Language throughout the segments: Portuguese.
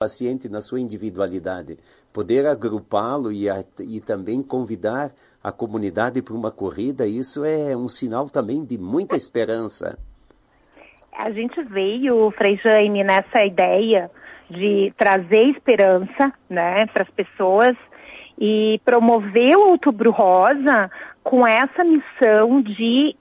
paciente na sua individualidade, poder agrupá-lo e também convidar a comunidade para uma corrida, isso é um sinal também de muita esperança. A gente veio, Frei Jaime, nessa ideia de trazer esperança, né, para as pessoas e promover o Outubro Rosa com essa missão de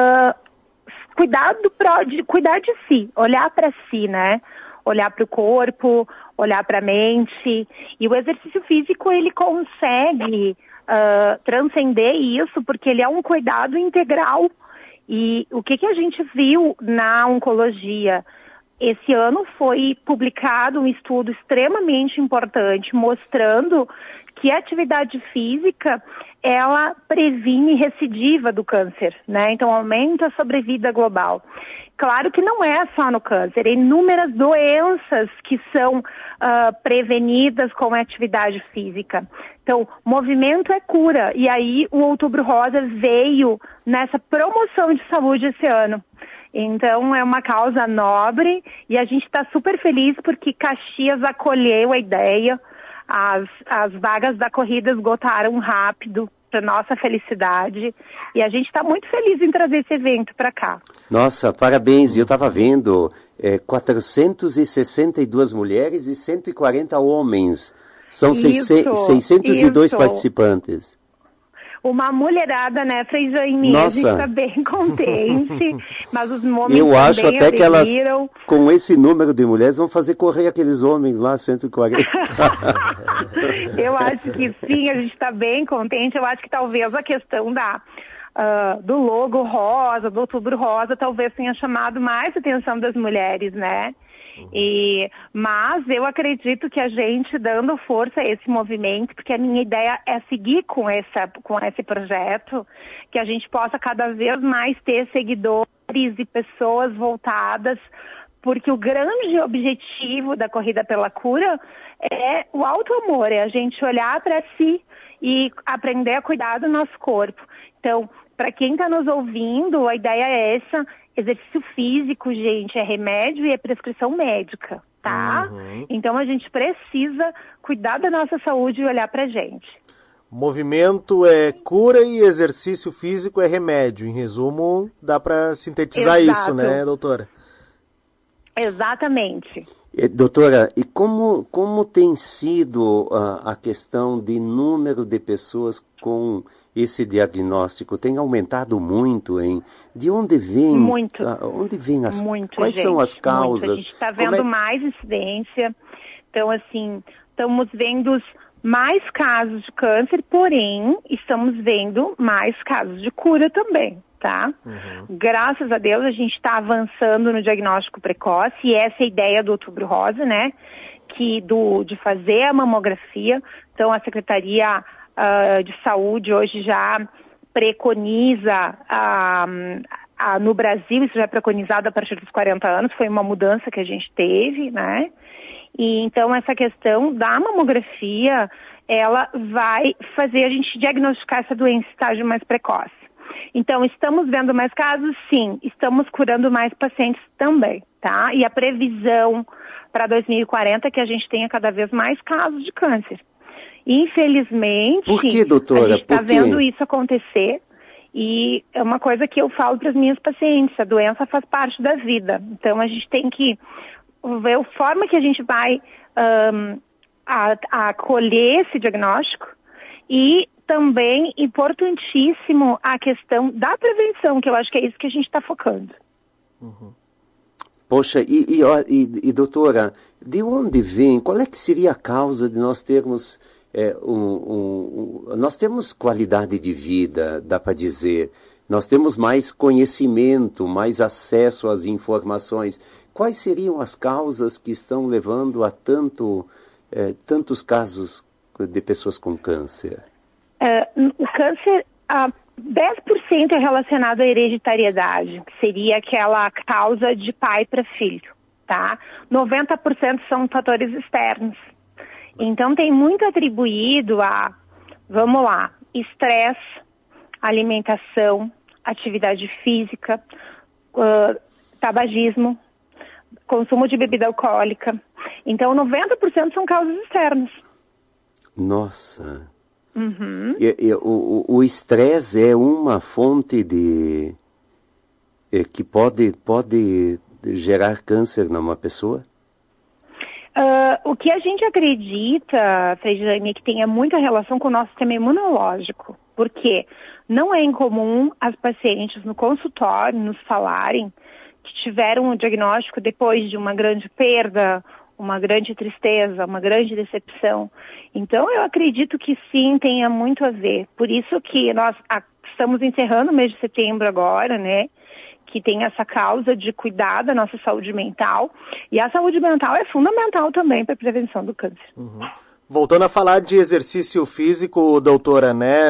cuidar de si, olhar para si, né? Olhar para o corpo, olhar para a mente. E o exercício físico, ele consegue transcender isso, porque ele é um cuidado integral. E o que a gente viu na oncologia? Esse ano foi publicado um estudo extremamente importante mostrando que a atividade física, ela previne recidiva do câncer, né? Então aumenta a sobrevida global. Claro que não é só no câncer, inúmeras doenças que são prevenidas com a atividade física. Então, movimento é cura, e aí o Outubro Rosa veio nessa promoção de saúde esse ano. Então, é uma causa nobre e a gente está super feliz porque Caxias acolheu a ideia. As vagas da corrida esgotaram rápido, para nossa felicidade, e a gente está muito feliz em trazer esse evento para cá. Nossa, parabéns! Eu estava vendo 462 mulheres e 140 homens. São 602 participantes. Uma mulherada, né, Frei Jaime? Nossa. A gente está bem contente, mas os homens eu acho também até aderiram. Que elas, com esse número de mulheres, vão fazer correr aqueles homens lá, 140. Eu acho que sim, a gente está bem contente. Eu acho que talvez a questão do logo rosa, do Outubro Rosa, talvez tenha chamado mais a atenção das mulheres, né? Mas eu acredito que a gente, dando força a esse movimento, porque a minha ideia é seguir com esse projeto, que a gente possa cada vez mais ter seguidores e pessoas voltadas, porque o grande objetivo da Corrida pela Cura é o auto-amor, é a gente olhar para si e aprender a cuidar do nosso corpo. Então, para quem está nos ouvindo, a ideia é essa. Exercício físico, gente, é remédio e é prescrição médica, tá? Uhum. Então a gente precisa cuidar da nossa saúde e olhar pra gente. Movimento é cura e exercício físico é remédio. Em resumo, dá para sintetizar isso, né, doutora? Exatamente. Doutora, e como tem sido a questão de número de pessoas com esse diagnóstico? Tem aumentado muito, hein? De onde vem? Muito. Onde vem as muito, quais gente, são as causas? Muito. A gente está vendo mais incidência. Então, assim, estamos vendo mais casos de câncer, porém, estamos vendo mais casos de cura também, tá? Uhum. Graças a Deus, a gente está avançando no diagnóstico precoce, e essa é a ideia do Outubro Rosa, né? De fazer a mamografia. Então, a Secretaria de Saúde hoje já preconiza, no Brasil, isso já é preconizado a partir dos 40 anos, foi uma mudança que a gente teve, né? E então essa questão da mamografia, ela vai fazer a gente diagnosticar essa doença em estágio mais precoce. Então, estamos vendo mais casos? Sim. Estamos curando mais pacientes também, tá? E a previsão para 2040 é que a gente tenha cada vez mais casos de câncer. Infelizmente, por que, doutora? A gente está vendo isso acontecer, e é uma coisa que eu falo para as minhas pacientes: a doença faz parte da vida. Então a gente tem que ver a forma que a gente vai acolher esse diagnóstico, e também importantíssimo a questão da prevenção, que eu acho que é isso que a gente está focando. Uhum. Poxa, e doutora, de onde vem, qual é que seria a causa de nós termos nós temos qualidade de vida, dá para dizer, nós temos mais conhecimento, mais acesso às informações. Quais seriam as causas que estão levando a tantos casos de pessoas com câncer? O câncer, 10% é relacionado à hereditariedade, que seria aquela causa de pai para filho, tá? 90% são fatores externos. Então, tem muito atribuído a, vamos lá, estresse, alimentação, atividade física, tabagismo, consumo de bebida alcoólica. Então, 90% são causas externas. Nossa. Uhum. O estresse é uma fonte que pode gerar câncer numa pessoa? O que a gente acredita, Frejane, é que tenha muita relação com o nosso sistema imunológico. Porque não é incomum as pacientes no consultório nos falarem que tiveram um diagnóstico depois de uma grande perda, uma grande tristeza, uma grande decepção. Então, eu acredito que sim, tenha muito a ver. Por isso que nós estamos encerrando o mês de setembro agora, né? Que tem essa causa de cuidar da nossa saúde mental. E a saúde mental é fundamental também para a prevenção do câncer. Uhum. Voltando a falar de exercício físico, doutora, né?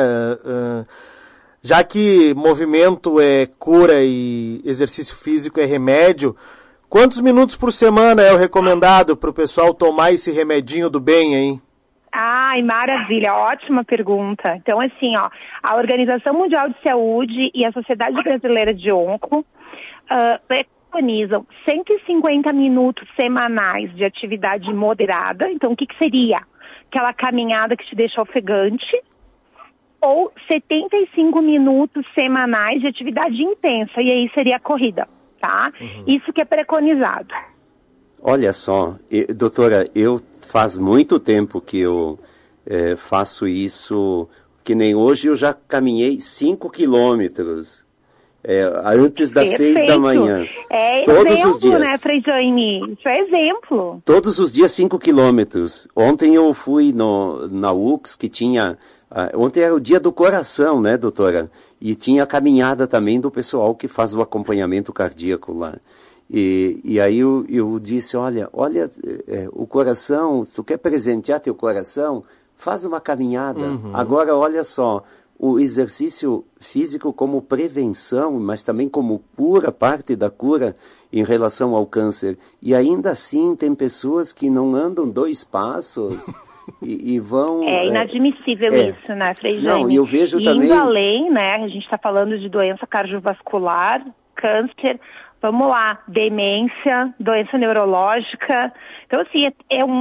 Já que movimento é cura e exercício físico é remédio, quantos minutos por semana é o recomendado para o pessoal tomar esse remedinho do bem, hein? Ai, maravilha, ótima pergunta. Então, assim, a Organização Mundial de Saúde e a Sociedade Brasileira de Onco preconizam 150 minutos semanais de atividade moderada. Então, o que seria? Aquela caminhada que te deixa ofegante, ou 75 minutos semanais de atividade intensa, e aí seria a corrida, tá? Uhum. Isso que é preconizado. Olha só, doutora, faz muito tempo que eu faço isso, que nem hoje eu já caminhei 5 quilômetros, antes das 6 da manhã. É todos exemplo, os dias. Né, Frejane? Isso é exemplo. Todos os dias 5 quilômetros. Ontem eu fui na UX, que tinha... ontem era o dia do coração, né, doutora? E tinha a caminhada também do pessoal que faz o acompanhamento cardíaco lá. E aí eu disse, olha, o coração, tu quer presentear teu coração? Faz uma caminhada. Uhum. Agora, olha só, o exercício físico como prevenção, mas também como pura parte da cura em relação ao câncer. E ainda assim tem pessoas que não andam 2 passos e vão... É inadmissível isso, né, Frejane? Não, eu vejo e também... indo além, né, a gente está falando de doença cardiovascular, câncer... Vamos lá, demência, doença neurológica. Então, assim,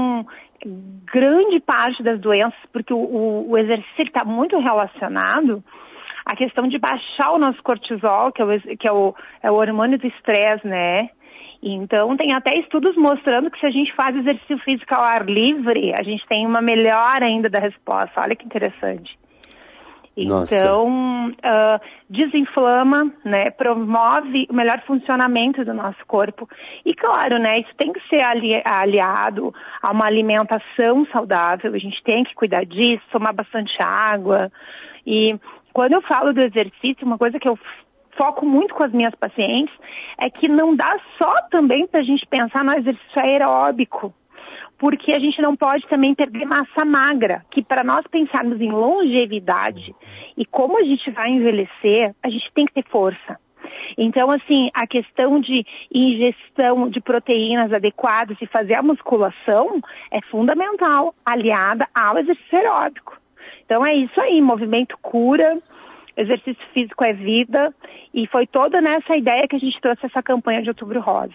grande parte das doenças, porque o exercício está muito relacionado à questão de baixar o nosso cortisol, que é o hormônio do estresse, né? Então, tem até estudos mostrando que se a gente faz exercício físico ao ar livre, a gente tem uma melhora ainda da resposta. Olha que interessante. Então, desinflama, né, promove o melhor funcionamento do nosso corpo. E claro, né, isso tem que ser aliado a uma alimentação saudável, a gente tem que cuidar disso, tomar bastante água. E quando eu falo do exercício, uma coisa que eu foco muito com as minhas pacientes é que não dá só também para a gente pensar no exercício aeróbico. Porque a gente não pode também perder massa magra, que para nós pensarmos em longevidade e como a gente vai envelhecer, a gente tem que ter força. Então, assim, a questão de ingestão de proteínas adequadas e fazer a musculação é fundamental, aliada ao exercício aeróbico. Então é isso aí, movimento cura, exercício físico é vida, e foi toda nessa ideia que a gente trouxe essa campanha de Outubro Rosa.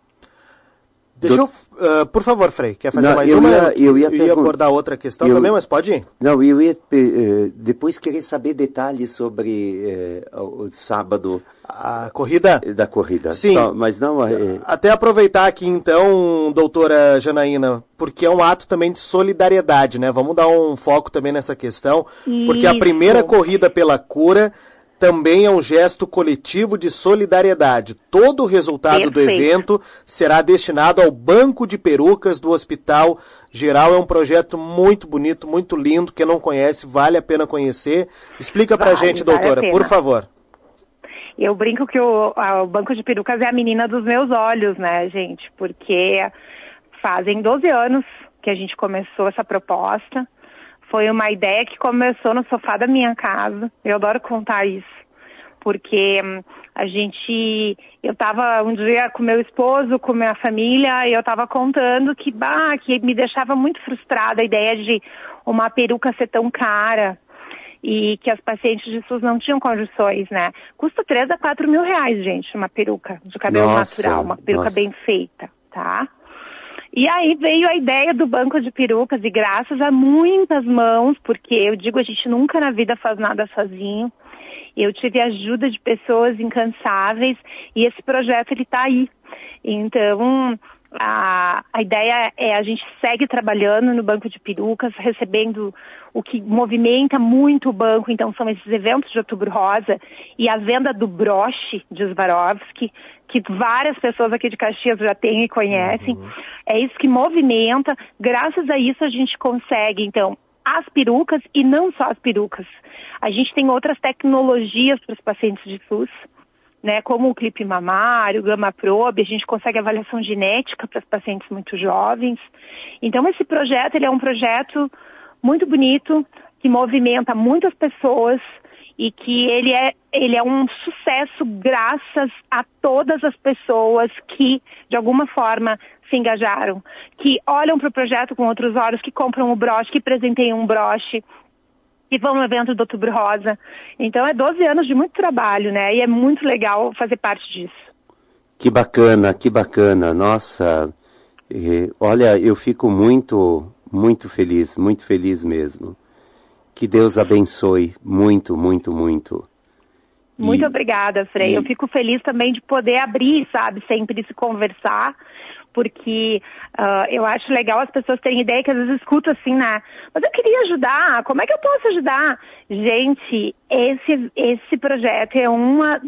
Deixa eu, por favor, Frei, quer fazer mais uma? Eu ia abordar outra questão também, mas pode ir? Não, eu ia depois querer saber detalhes sobre o sábado. A corrida? Da corrida. Sim. Mas não... Até aproveitar aqui, então, doutora Janaína, porque é um ato também de solidariedade, né? Vamos dar um foco também nessa questão, porque a primeira corrida pela cura... também é um gesto coletivo de solidariedade. Todo o resultado do evento será destinado ao Banco de Perucas do Hospital Geral. É um projeto muito bonito, muito lindo. Quem não conhece, vale a pena conhecer. Explica pra gente, doutora, por favor. Eu brinco que o Banco de Perucas é a menina dos meus olhos, né, gente? Porque fazem 12 anos que a gente começou essa proposta. Foi uma ideia que começou no sofá da minha casa. Eu adoro contar isso. Porque eu estava um dia com meu esposo, com minha família, e eu estava contando que me deixava muito frustrada a ideia de uma peruca ser tão cara. E que as pacientes de SUS não tinham condições, né? Custa 3 a 4 mil reais, gente, uma peruca de cabelo natural, uma peruca bem feita. tá? E aí veio a ideia do banco de perucas e graças a muitas mãos, porque eu digo, a gente nunca na vida faz nada sozinho. Eu tive a ajuda de pessoas incansáveis e esse projeto ele tá aí. Então, a ideia é a gente segue trabalhando no banco de perucas, recebendo o que movimenta muito o banco, então são esses eventos de Outubro Rosa e a venda do broche de Swarovski, que várias pessoas aqui de Caxias já têm e conhecem. É isso que movimenta. Graças a isso a gente consegue, então, as perucas e não só as perucas. A gente tem outras tecnologias para os pacientes de SUS, né, como o clipe mamário, o Gama Probe, a gente consegue avaliação genética para os pacientes muito jovens. Então esse projeto, ele é um projeto muito bonito, que movimenta muitas pessoas e que ele é um sucesso graças a todas as pessoas que, de alguma forma, se engajaram, que olham para o projeto com outros olhos, que compram o broche, que presenteiam um broche, que vão no evento do Outubro Rosa. Então é 12 anos de muito trabalho, né? E é muito legal fazer parte disso. Que bacana, que bacana. Nossa, olha, eu fico muito feliz mesmo. Que Deus abençoe muito, muito, muito. Muito obrigada, Frei. Eu fico feliz também de poder abrir, sabe, sempre se conversar, porque eu acho legal as pessoas terem ideia que às vezes escutam assim, né? Mas eu queria ajudar, como é que eu posso ajudar? Gente, esse projeto é uma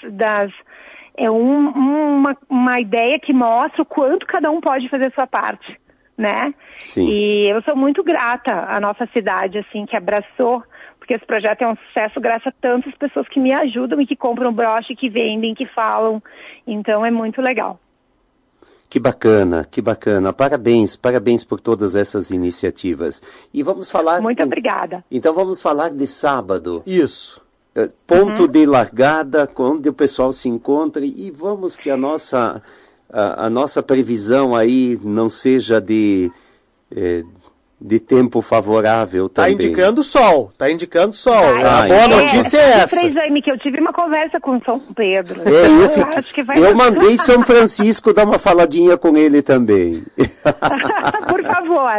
uma ideia que mostra o quanto cada um pode fazer a sua parte, né? Sim. E eu sou muito grata à nossa cidade, assim, que abraçou, porque esse projeto é um sucesso graças a tantas pessoas que me ajudam e que compram broche, que vendem, que falam. Então é muito legal. Que bacana, que bacana. Parabéns por todas essas iniciativas. E vamos falar... Muito obrigada. Então vamos falar de sábado. Isso. Ponto de largada, onde o pessoal se encontra, e vamos que a nossa previsão aí não seja de tempo favorável também. Tá indicando sol. A boa notícia é essa. Frei Jaime, que eu tive uma conversa com São Pedro. Eu mandei São Francisco dar uma faladinha com ele também. Por favor.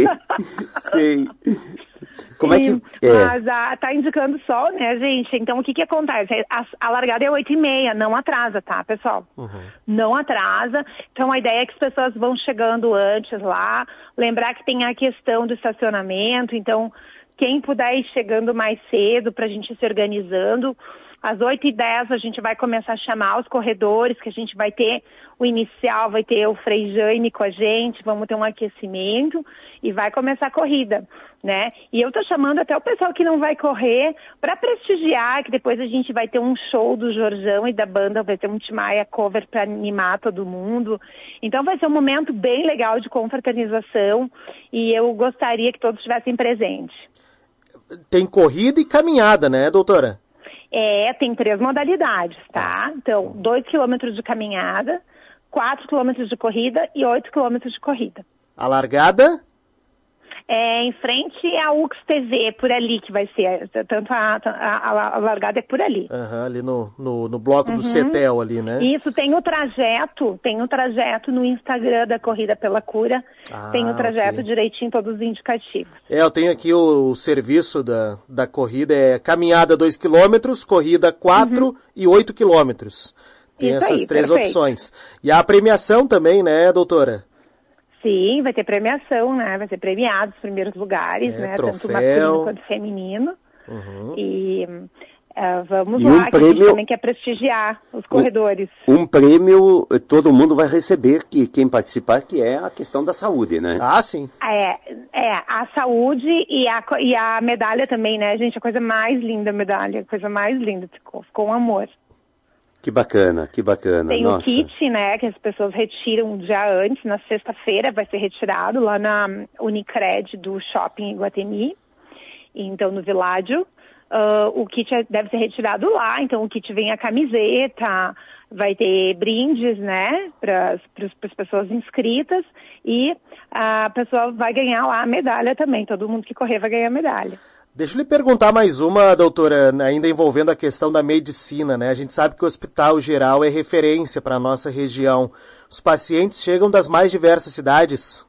Sim. Como é que... Mas tá indicando sol, né, gente? Então, o que acontece? A largada é 8h30, não atrasa, tá, pessoal? Não atrasa. Então, a ideia é que as pessoas vão chegando antes lá. Lembrar que tem a questão do estacionamento. Então, quem puder ir chegando mais cedo pra gente se organizando. Às 8h10 a gente vai começar a chamar os corredores, que a gente vai ter o inicial, vai ter o Frei Jaime com a gente, vamos ter um aquecimento e vai começar a corrida, né? E eu tô chamando até o pessoal que não vai correr para prestigiar, que depois a gente vai ter um show do Jorjão e da banda, vai ter um Timaya cover para animar todo mundo. Então vai ser um momento bem legal de confraternização e eu gostaria que todos estivessem presentes. Tem corrida e caminhada, né, doutora? Tem 3 modalidades, tá? Então, 2 quilômetros de caminhada, 4 quilômetros de corrida e 8 quilômetros de corrida. A largada? Em frente à UX TV, por ali que vai ser. Tanto a largada é por ali. Ali no bloco do CETEL ali, né? Isso, tem o trajeto no Instagram da Corrida pela Cura. Tem o trajeto direitinho, todos os indicativos. Eu tenho aqui o serviço da corrida, caminhada 2 km, corrida 4 e 8 km. Tem isso essas aí, 3 perfeito. opções. E a premiação também, né, doutora? Sim, vai ter premiação, né? Vai ser premiado os primeiros lugares, né? Troféu. Tanto masculino quanto feminino. E vamos e lá, um que prêmio, a gente também quer prestigiar os corredores. Um prêmio todo mundo vai receber, que quem participar, que é a questão da saúde, né? Ah, sim. A saúde e a medalha também, né, gente? A coisa mais linda, a medalha, a coisa mais linda, ficou um amor. Que bacana, que bacana. Tem Nossa. o kit, né, que as pessoas retiram um dia antes, na sexta-feira vai ser retirado lá na Unicred do Shopping Iguatemi, então no Világio. O kit deve ser retirado lá, então o kit vem a camiseta, vai ter brindes, né, para as pessoas inscritas e a pessoa vai ganhar lá a medalha também, todo mundo que correr vai ganhar a medalha. Deixa eu lhe perguntar mais uma, doutora, ainda envolvendo a questão da medicina, né? A gente sabe que o Hospital Geral é referência para a nossa região. os pacientes chegam das mais diversas cidades?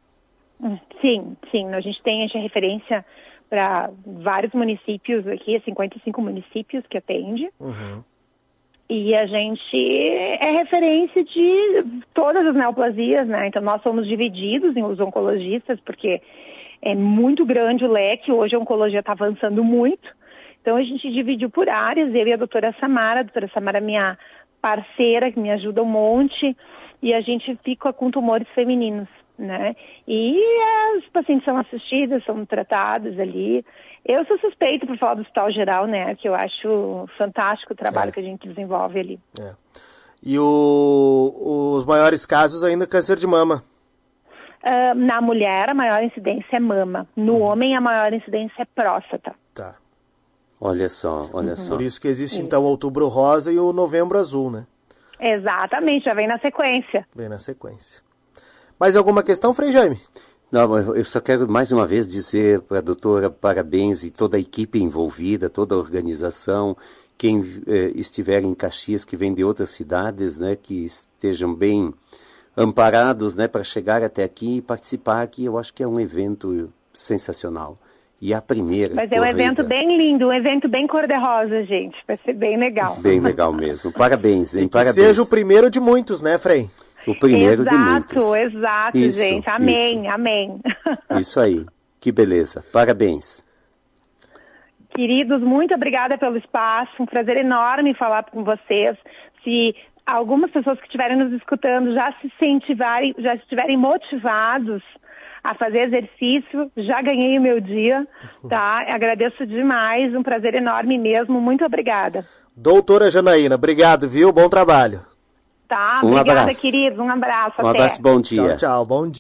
Sim. A gente tem referência para vários municípios aqui, 55 municípios que atende. Uhum. E a gente é referência de todas as neoplasias, né? Então nós somos divididos em os oncologistas, porque é muito grande o leque, hoje a oncologia está avançando muito. Então a gente dividiu por áreas, eu e a doutora Samara é minha parceira, que me ajuda um monte, e a gente fica com tumores femininos, né? E os pacientes são assistidos, são tratados ali. Eu sou suspeita por falar do Hospital Geral, né? Que eu acho fantástico o trabalho que a gente desenvolve ali. E os maiores casos ainda câncer de mama? Na mulher, a maior incidência é mama. No homem, a maior incidência é próstata. Tá. Olha só. Por isso que existe, então, o Outubro Rosa e o Novembro Azul, né? Exatamente, já vem na sequência. Mais alguma questão, Frei Jaime? Não, eu só quero mais uma vez dizer para a doutora parabéns e toda a equipe envolvida, toda a organização, quem estiver em Caxias, que vem de outras cidades, né, que estejam bem amparados, né, para chegar até aqui e participar aqui. Eu acho que é um evento sensacional. E a primeira Mas é um evento bem lindo, um evento bem cor-de-rosa, gente. Vai ser bem legal. Bem legal mesmo. Parabéns, hein? E que seja o primeiro de muitos, né, Frei? O primeiro de muitos. Exato, isso, gente. Amém. Isso aí. Que beleza. Parabéns. Queridos, muito obrigada pelo espaço. Um prazer enorme falar com vocês. Se algumas pessoas que estiverem nos escutando já estiverem motivados a fazer exercício, já ganhei o meu dia, tá? Agradeço demais, um prazer enorme mesmo. Muito obrigada. Doutora Janaína, obrigado, viu? Bom trabalho. Tá, obrigada, queridos. Um abraço. Um abraço, bom dia. Tchau, bom dia.